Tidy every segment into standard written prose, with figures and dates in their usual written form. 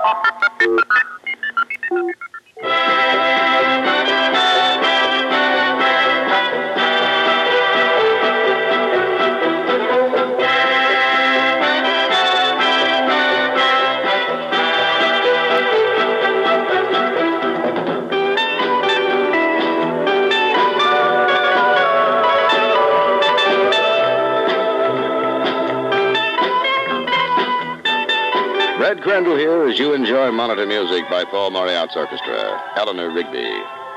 Brad Crandall here as you enjoy Monitor Music by Paul Moriarty's orchestra, Eleanor Rigby.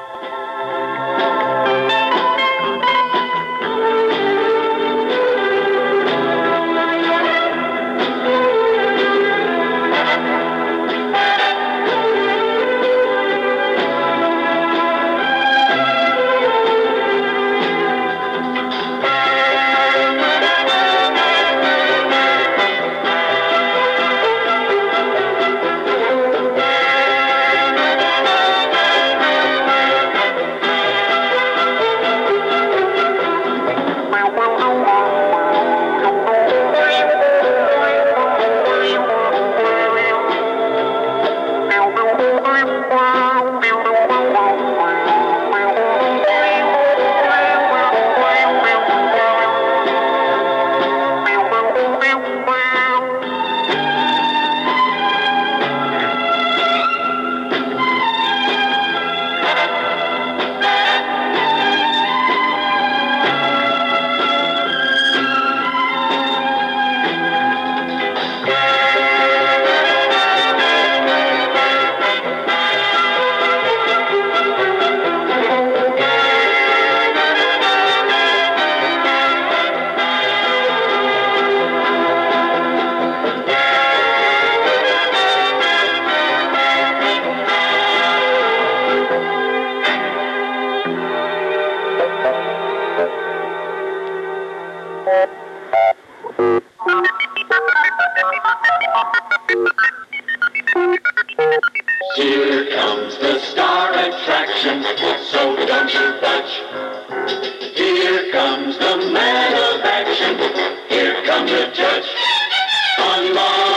Here comes the star attraction, so don't you budge. Here comes the man of action, here comes the judge. On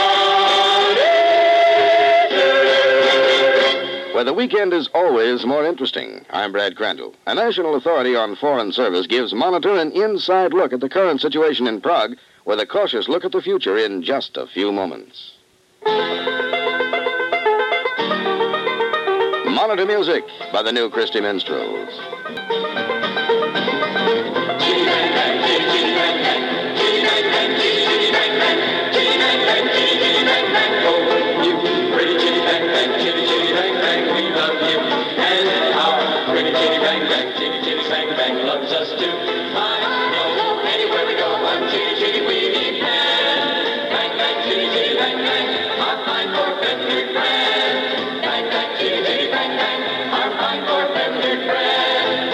Monitor. Where the weekend is always more interesting. I'm Brad Crandall. A national authority on foreign service gives Monitor an inside look at the current situation in Prague with a cautious look at the future in just a few moments. Monitor Music by the New Christie Minstrels. Loves us too. I know anywhere we go, I'm chitty chitty weedy bang. Bang bang chitty chitty bang bang. Our fine four-fendered friend. Bang bang chitty chitty bang bang. Our fine four-fendered friend.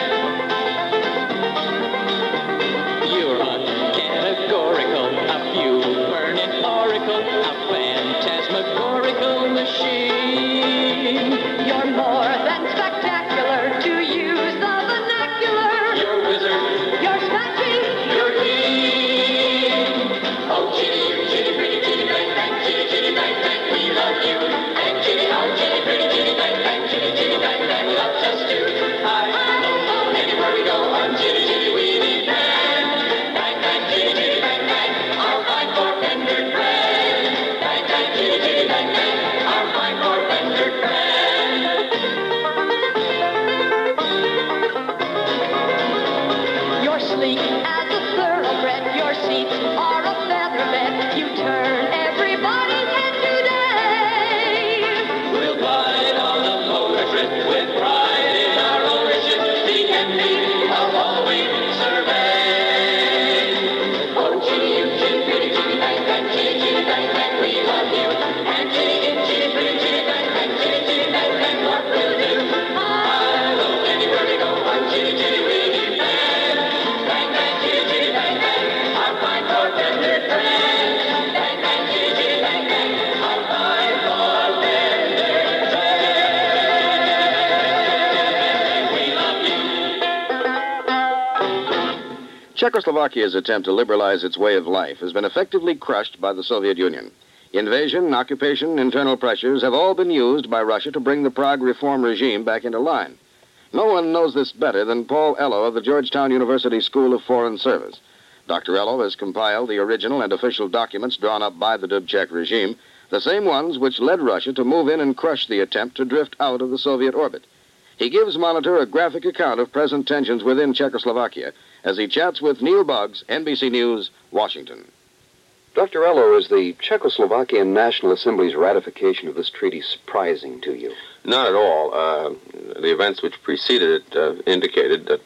You're uncategorical, a few burning oracle, a phantasmagorical machine. You're more than spectacular to use the vernacular. You're a wizard. You're snatching. You're king. Oh, chitty, you chitty, pretty chitty, bang, bang, chitty, chitty, bang, bang, we love you. And chitty, oh, chitty, pretty chitty, bang, bang, chitty, chitty, bang, bang, loves us too. I know anywhere we go, on chitty, chitty, weedy bang. Bang, bang, chitty, chitty, bang, bang, our fine four-fendered friend. Bang, bang, chitty, chitty, bang, bang, our fine four-fendered friend. You're sleek as a thoroughbred. Your seats are a feather bed. You turn everybody's head today. We'll glide on the motor trip with pride in our ownership, the envy of all we survey. Oh, chitty, you chitty, pretty chitty, bang, bang, chitty, chitty, bang, bang, we love you. And chitty, in chitty, pretty chitty, bang, bang, chitty, chitty, bang, bang, what we'll do. Hello, anywhere we go, on chitty, chitty, weedy bang. Bang, bang, chitty, chitty, bang, bang, our fine four-fendered friend. Bang, bang, chitty, chitty, bang, bang, our fine four-fendered friend. We love you. Czechoslovakia's attempt to liberalize its way of life has been effectively crushed by the Soviet Union. Invasion, occupation, internal pressures have all been used by Russia to bring the Prague reform regime back into line. No one knows this better than Paul Ello of the Georgetown University School of Foreign Service. Dr. Ello has compiled the original and official documents drawn up by the Dubček regime, the same ones which led Russia to move in and crush the attempt to drift out of the Soviet orbit. He gives Monitor a graphic account of present tensions within Czechoslovakia as he chats with Neil Boggs, NBC News, Washington. Dr. Ello, is the Czechoslovakian National Assembly's ratification of this treaty surprising to you? Not at all. The events which preceded it indicated that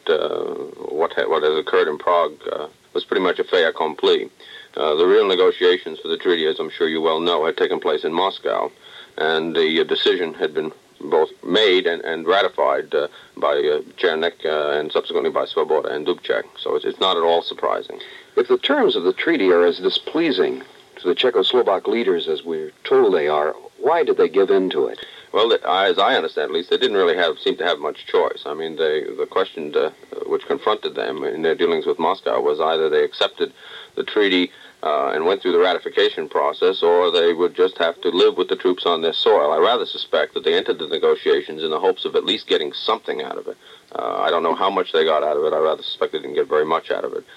what has occurred in Prague was pretty much a fait accompli. The real negotiations for the treaty, as I'm sure you well know, had taken place in Moscow, and the decision had been both made and ratified by Černek and subsequently by Svoboda and Dubček. So it's not at all surprising. If the terms of the treaty are as displeasing to the Czechoslovak leaders as we're told they are, why did they give in to it? Well, as I understand, at least, they didn't really seem to have much choice. I mean, the question which confronted them in their dealings with Moscow was either they accepted the treaty and went through the ratification process, or they would just have to live with the troops on their soil. I rather suspect that they entered the negotiations in the hopes of at least getting something out of it. I don't know how much they got out of it. I rather suspect they didn't get very much out of it.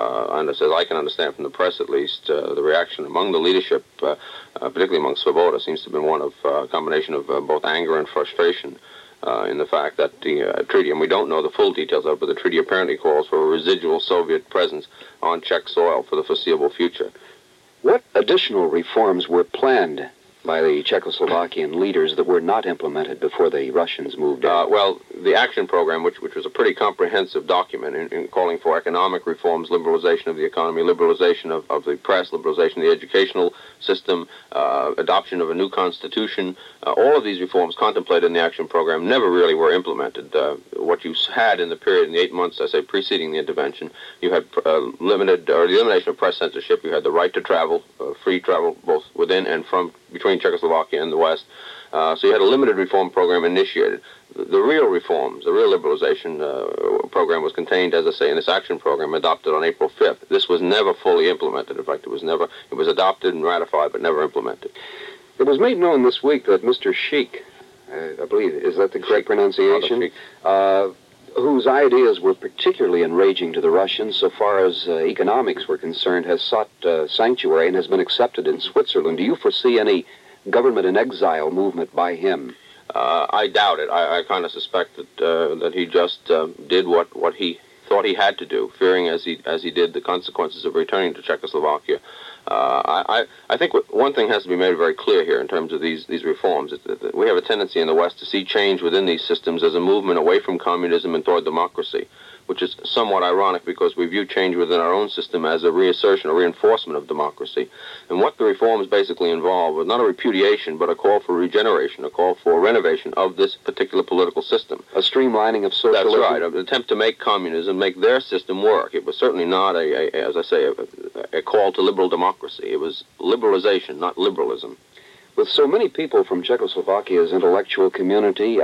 As I can understand from the press, at least, the reaction among the leadership, particularly among Svoboda, seems to have been one of a combination of both anger and frustration in the fact that the treaty, and we don't know the full details of it, but the treaty apparently calls for a residual Soviet presence on Czech soil for the foreseeable future. What additional reforms were planned by the Czechoslovakian leaders that were not implemented before the Russians moved out? Well, the action program, which was a pretty comprehensive document in calling for economic reforms, liberalization of the economy, liberalization of the press, liberalization of the educational system, adoption of a new constitution, all of these reforms contemplated in the action program never really were implemented. What you had in the period, in the 8 months, I say, preceding the intervention, you had the elimination of press censorship, you had the right to travel, free travel, both within and between Czechoslovakia and the West. So you had a limited reform program initiated. The real reforms, the real liberalization program was contained, as I say, in this action program adopted on April 5th. This was never fully implemented. In fact, it was adopted and ratified, but never implemented. It was made known this week that Mr. Sheik, I believe, is that the correct pronunciation? Whose ideas were particularly enraging to the Russians so far as economics were concerned, has sought sanctuary and has been accepted in Switzerland. Do you foresee any government in exile movement by him? I doubt it. I kind of suspect that he just did what he thought he had to do, fearing as he did the consequences of returning to Czechoslovakia. I think one thing has to be made very clear here in terms of these reforms. We have a tendency in the West to see change within these systems as a movement away from communism and toward democracy, which is somewhat ironic because we view change within our own system as a reassertion, a reinforcement of democracy. And what the reforms basically involve was not a repudiation, but a call for regeneration, a call for renovation of this particular political system. A streamlining of socialism? That's right, an attempt to make communism, make their system work. It was certainly not, as I say, a call to liberal democracy. It was liberalization, not liberalism. With so many people from Czechoslovakia's intellectual community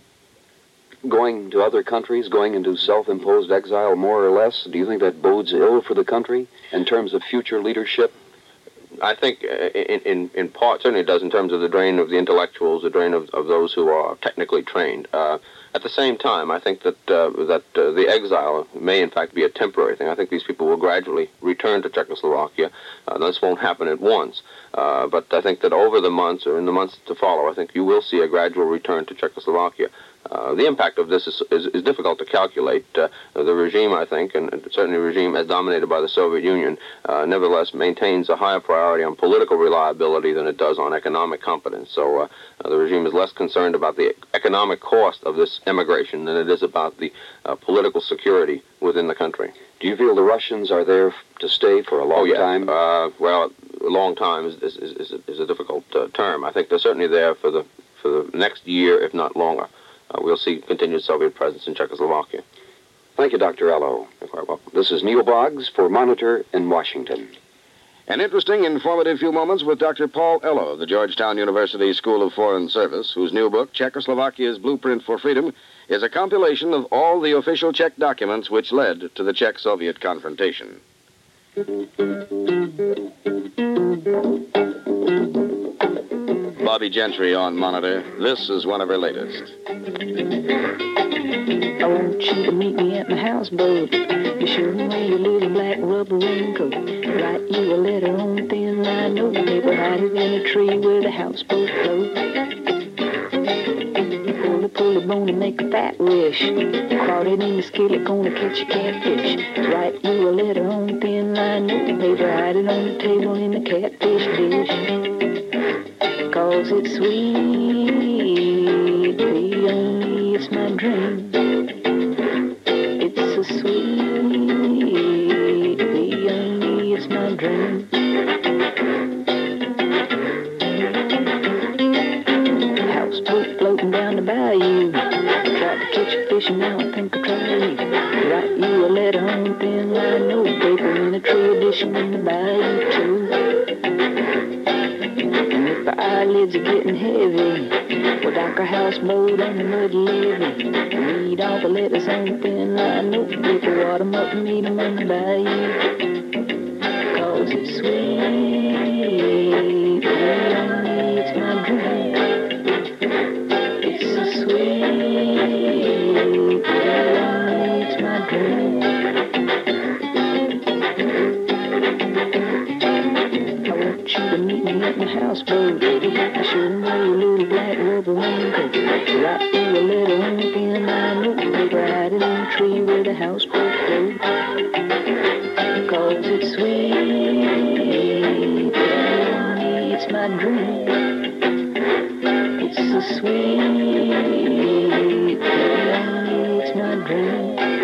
going to other countries, going into self-imposed exile more or less, do you think that bodes ill for the country in terms of future leadership? I think in part, certainly it does in terms of the drain of the intellectuals, the drain of those who are technically trained. At the same time, I think that the exile may in fact be a temporary thing. I think these people will gradually return to Czechoslovakia. This won't happen at once. But I think that over the months or in the months to follow, I think you will see a gradual return to Czechoslovakia. The impact of this is difficult to calculate. The regime, I think, and certainly a regime as dominated by the Soviet Union, nevertheless maintains a higher priority on political reliability than it does on economic competence. So the regime is less concerned about the economic cost of this emigration than it is about the political security within the country. Do you feel the Russians are there to stay for a long time? Well, a long time is a difficult term. I think they're certainly there for the next year, if not longer. We'll see continued Soviet presence in Czechoslovakia. Thank you, Dr. Ello. You're quite welcome. This is Neil Boggs for Monitor in Washington. An interesting, informative few moments with Dr. Paul Ello of the Georgetown University School of Foreign Service, whose new book, Czechoslovakia's Blueprint for Freedom, is a compilation of all the official Czech documents which led to the Czech-Soviet confrontation. Bobby Gentry on monitor. This is one of her latest. I want you to meet me at my houseboat. Be sure to wear your little black rubber raincoat. Write you a letter on thin line notepaper. Hide it in a tree where the houseboat floats. Pull a bone and make a fat wish. Caught it in the skillet, gonna catch a catfish. Write you a letter on thin line notepaper. Hide it on the table in the catfish dish. 'Cause it's sweet, beyond it's my dream. It's so sweet, beyond it's my dream. Houseboat floating down the bayou. Tried to catch a fish and now I think I'll try you. Write you a letter on thin line notepaper in a tree edition in the bayou too. The eyelids are getting heavy. We'll dock our houseboat on the muddy levee. Read all the letters on thin line notepaper. Wad 'em up and meet 'em on the bayou. 'Cause it's sweet, beyond me, it's my dream. It's so sweet, beyond me, it's my dream. You to meet me at my houseboat. I shouldn't wear your little black rubber raincoat. Write you a letter on thin line notepaper. Hide it on a tree where the houseboat floats. 'Cause it's sweet, beyond me, it's my dream. It's so sweet, beyond me, it's my dream.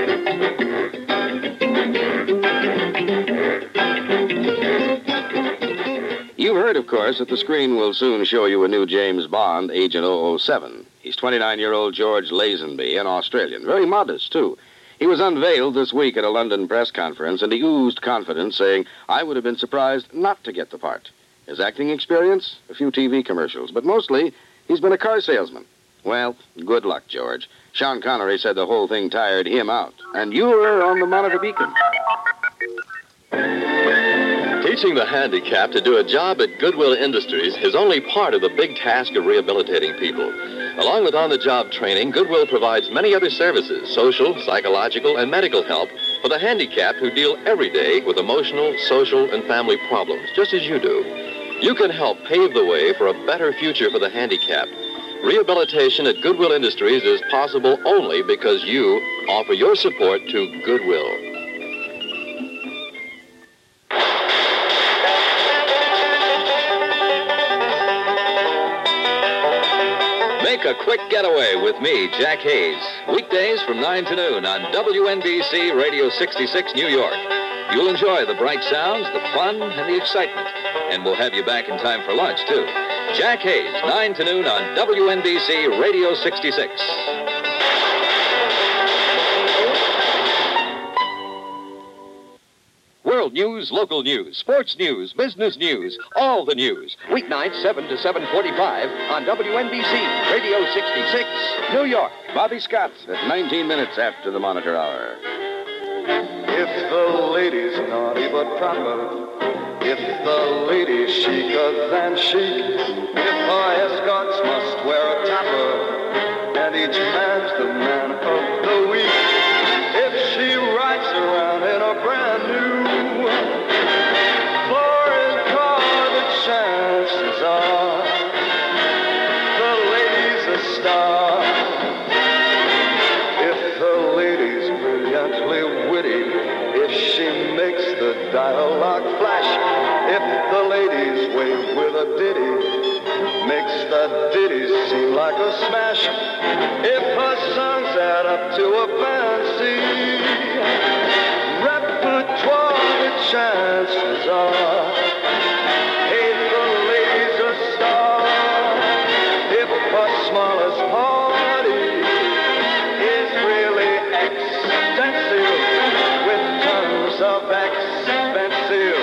You've heard, of course, that the screen will soon show you a new James Bond, Agent 007. He's 29-year-old George Lazenby, an Australian. Very modest, too. He was unveiled this week at a London press conference, and he oozed confidence, saying, "I would have been surprised not to get the part." His acting experience? A few TV commercials. But mostly, he's been a car salesman. Well, good luck, George. Sean Connery said the whole thing tired him out. And you were on the monitor beacon. Teaching the handicapped to do a job at Goodwill Industries is only part of the big task of rehabilitating people. Along with on-the-job training, Goodwill provides many other services, social, psychological, and medical help for the handicapped who deal every day with emotional, social, and family problems, just as you do. You can help pave the way for a better future for the handicapped. Rehabilitation at Goodwill Industries is possible only because you offer your support to Goodwill. Make a quick getaway with me, Jack Hayes. Weekdays from 9 to noon on WNBC Radio 66, New York. You'll enjoy the bright sounds, the fun, and the excitement. And we'll have you back in time for lunch, too. Jack Hayes, 9 to noon on WNBC Radio 66. World news, local news, sports news, business news, all the news. Weeknights 7 to 7:45 on WNBC Radio 66, New York. Bobby Scott at 19 minutes after the monitor hour. If the lady's naughty but proper, if the lady's chicer than chic, if her escorts must wear a topper, and each man's the man of the week, if she rides around in a brand new foreign car, the chances are the lady's a star. If the lady's brilliantly witty, if she makes the dialogue flash, if the lady's way with a ditty makes the ditty seem like a smash, if her songs add up to a fancy repertoire, the chances are, hey, the lady's a star. If her smallest party is really extensive, with tons of expensive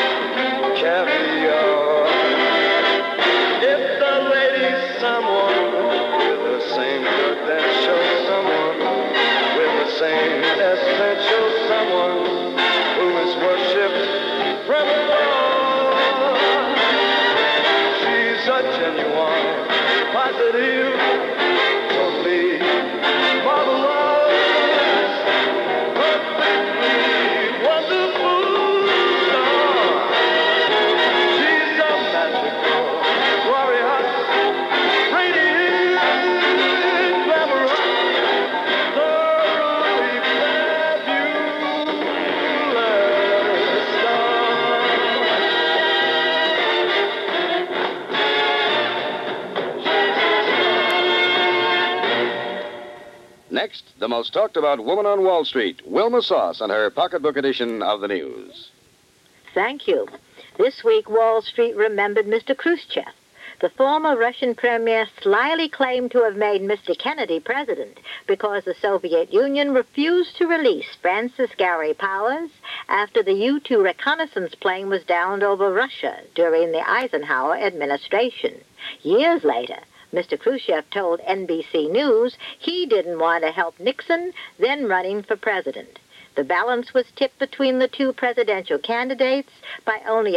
caviar. If the lady's someone with the same credentials, someone with the same essential, someone who is worshipped pretty, totally marvelous, perfectly wonderful star. She's a magical, glorious, radiant, glamorous, thoroughly fabulous star. Next, the most talked about woman on Wall Street, Wilma Sauce, and her pocketbook edition of the news. Thank you. This week, Wall Street remembered Mr. Khrushchev. The former Russian premier slyly claimed to have made Mr. Kennedy president because the Soviet Union refused to release Francis Gary Powers after the U-2 reconnaissance plane was downed over Russia during the Eisenhower administration. Years later, Mr. Khrushchev told NBC News he didn't want to help Nixon, then running for president. The balance was tipped between the two presidential candidates by only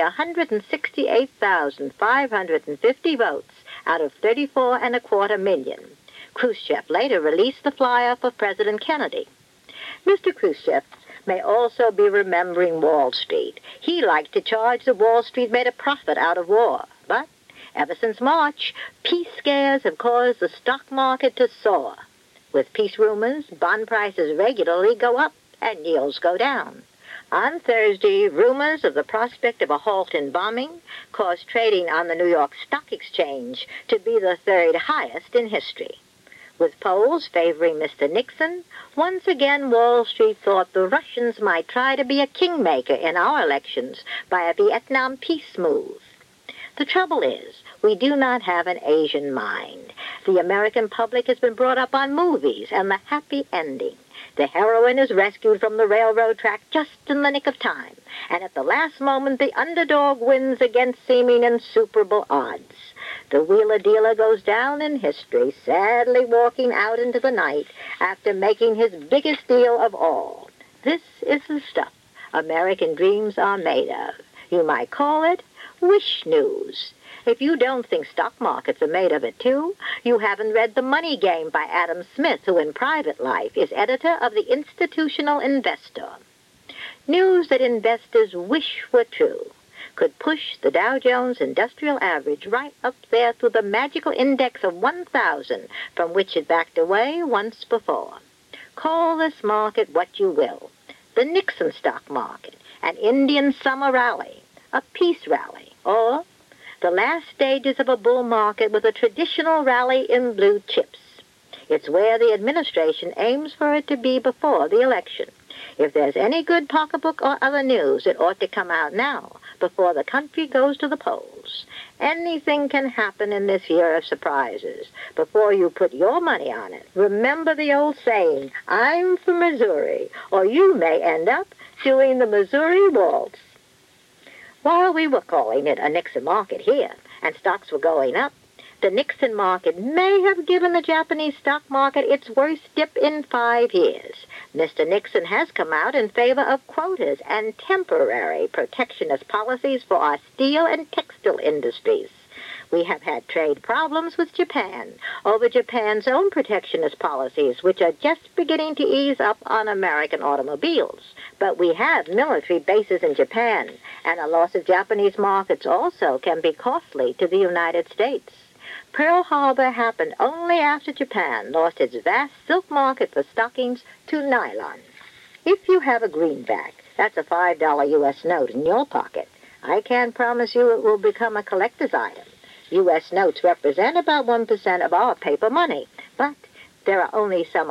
168,550 votes out of 34.25 million. Khrushchev later released the flyer for President Kennedy. Mr. Khrushchev may also be remembering Wall Street. He liked to charge that Wall Street made a profit out of war, but ever since March, peace scares have caused the stock market to soar. With peace rumors, bond prices regularly go up and yields go down. On Thursday, rumors of the prospect of a halt in bombing caused trading on the New York Stock Exchange to be the third highest in history. With polls favoring Mr. Nixon, once again Wall Street thought the Russians might try to be a kingmaker in our elections by a Vietnam peace move. The trouble is, we do not have an Asian mind. The American public has been brought up on movies and the happy ending. The heroine is rescued from the railroad track just in the nick of time, and at the last moment the underdog wins against seeming insuperable odds. The wheeler dealer goes down in history, sadly walking out into the night after making his biggest deal of all. This is the stuff American dreams are made of. You might call it wish news. If you don't think stock markets are made of it, too, you haven't read The Money Game by Adam Smith, who in private life is editor of The Institutional Investor. News that investors wish were true could push the Dow Jones Industrial Average right up there through the magical index of 1,000 from which it backed away once before. Call this market what you will. The Nixon stock market, an Indian summer rally, a peace rally, or the last stages of a bull market with a traditional rally in blue chips. It's where the administration aims for it to be before the election. If there's any good pocketbook or other news, it ought to come out now, before the country goes to the polls. Anything can happen in this year of surprises. Before you put your money on it, remember the old saying, I'm for Missouri, or you may end up doing the Missouri Waltz. While we were calling it a Nixon market here, and stocks were going up, the Nixon market may have given the Japanese stock market its worst dip in 5 years. Mr. Nixon has come out in favor of quotas and temporary protectionist policies for our steel and textile industries. We have had trade problems with Japan over Japan's own protectionist policies, which are just beginning to ease up on American automobiles. But we have military bases in Japan, and a loss of Japanese markets also can be costly to the United States. Pearl Harbor happened only after Japan lost its vast silk market for stockings to nylon. If you have a greenback, that's a $5 U.S. note in your pocket, I can promise you it will become a collector's item. U.S. notes represent about 1% of our paper money, but there are only some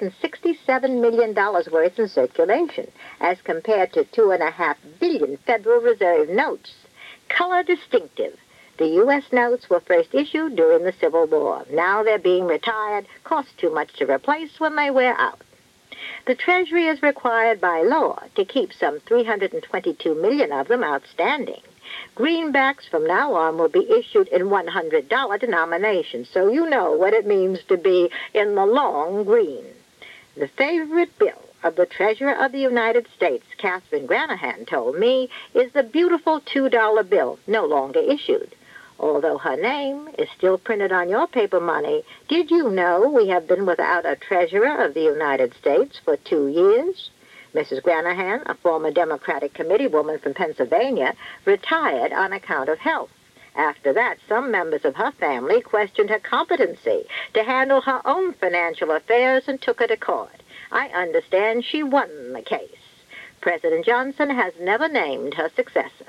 $167 million worth in circulation, as compared to $2.5 billion Federal Reserve notes. Color distinctive. The U.S. notes were first issued during the Civil War. Now they're being retired, cost too much to replace when they wear out. The Treasury is required by law to keep some 322 million of them outstanding. Greenbacks from now on will be issued in $100 denominations, so you know what it means to be in the long green. The favorite bill of the Treasurer of the United States, Catherine Granahan, told me, is the beautiful $2 bill, no longer issued. Although her name is still printed on your paper money, did you know we have been without a treasurer of the United States for 2 years? Mrs. Granahan, a former Democratic committee woman from Pennsylvania, retired on account of health. After that, some members of her family questioned her competency to handle her own financial affairs and took her to court. I understand she won the case. President Johnson has never named her successor.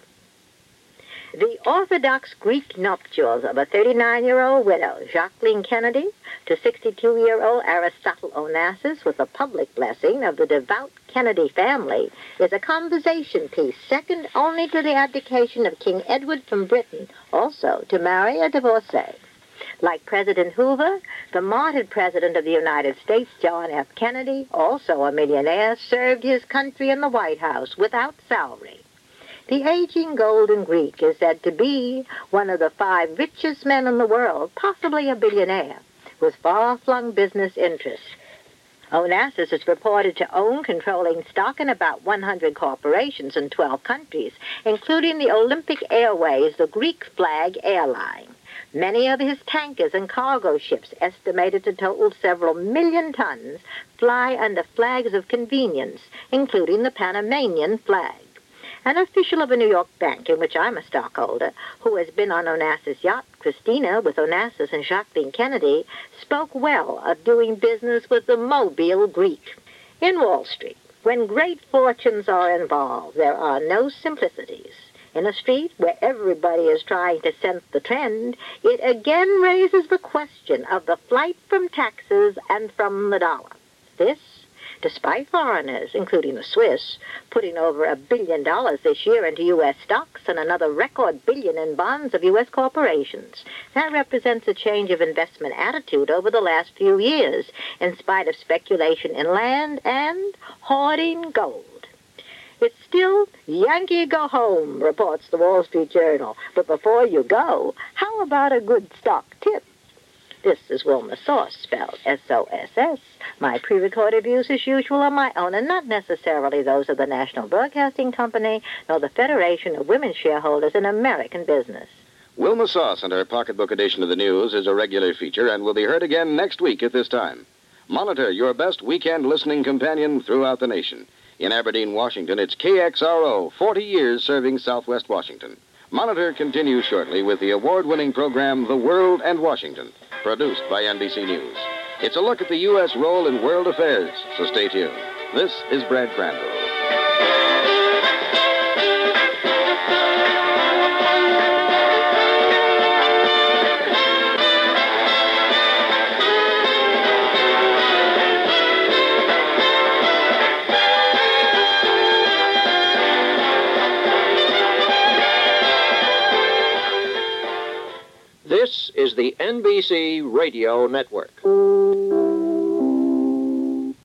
The Orthodox Greek nuptials of a 39-year-old widow, Jacqueline Kennedy, to 62-year-old Aristotle Onassis with the public blessing of the devout Kennedy family is a conversation piece second only to the abdication of King Edward from Britain, also to marry a divorcee. Like President Hoover, the martyred President of the United States, John F. Kennedy, also a millionaire, served his country in the White House without salary. The aging Golden Greek is said to be one of the 5 richest men in the world, possibly a billionaire, with far-flung business interests. Onassis is reported to own controlling stock in about 100 corporations in 12 countries, including the Olympic Airways, the Greek flag airline. Many of his tankers and cargo ships, estimated to total several million tons, fly under flags of convenience, including the Panamanian flag. An official of a New York bank, in which I'm a stockholder, who has been on Onassis' yacht, Christina, with Onassis and Jacqueline Kennedy, spoke well of doing business with the Mobile Greek. In Wall Street, when great fortunes are involved, there are no simplicities. In a street where everybody is trying to sense the trend, it again raises the question of the flight from taxes and from the dollar. This, despite foreigners, including the Swiss, putting over $1 billion this year into U.S. stocks and another record billion in bonds of U.S. corporations. That represents a change of investment attitude over the last few years, in spite of speculation in land and hoarding gold. It's still Yankee go home, reports the Wall Street Journal. But before you go, how about a good stock tip? This is Wilma Sauce, spelled S-O-S-S. My pre-recorded views, as usual, are my own and not necessarily those of the National Broadcasting Company nor the Federation of Women Shareholders in American Business. Wilma Sauce and her pocketbook edition of the news is a regular feature and will be heard again next week at this time. Monitor, your best weekend listening companion throughout the nation. In Aberdeen, Washington, it's KXRO, 40 years serving Southwest Washington. Monitor continues shortly with the award-winning program The World and Washington, produced by NBC News. It's a look at the U.S. role in world affairs, so stay tuned. This is Brad Crandall. This is the NBC Radio Network.